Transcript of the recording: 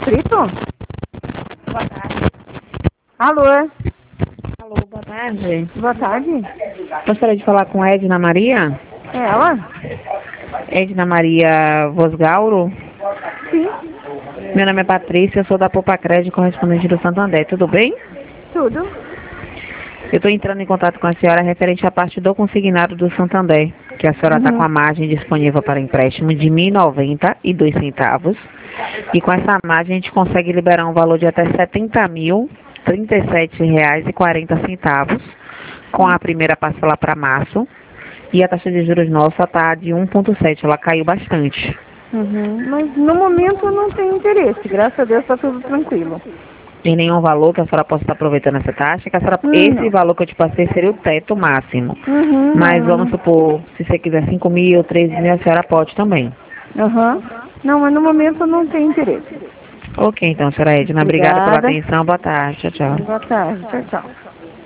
Frito? Boa tarde. Alô? Alô, boa tarde. Boa tarde. Gostaria de falar com a Edna Maria? É ela? Edna Maria Vosgauro? Sim. Meu nome é Patrícia, eu sou da Poupa Crédito, correspondente do Santander. Tudo bem? Tudo. Eu estou entrando em contato com a senhora referente à parte do consignado do Santander, que a senhora está com a margem disponível para empréstimo de R$ 1.092. E com essa margem a gente consegue liberar um valor de até R$ 70.037,40, com a primeira parcela para março. E a taxa de juros nossa está de 1,7, ela caiu bastante. Mas no momento eu não tenho interesse. Graças a Deus está tudo tranquilo. Tem nenhum valor que a senhora possa estar aproveitando essa taxa, que a senhora, esse Não. valor que eu te passei seria o teto máximo. Mas vamos Não. supor, se você quiser 5.000, 13.000, a senhora pode também. Não, mas no momento eu não tenho interesse. Ok, então, senhora Edna, obrigada pela Obrigada. atenção, boa tarde, tchau, tchau. Boa tarde. Tchau, tchau.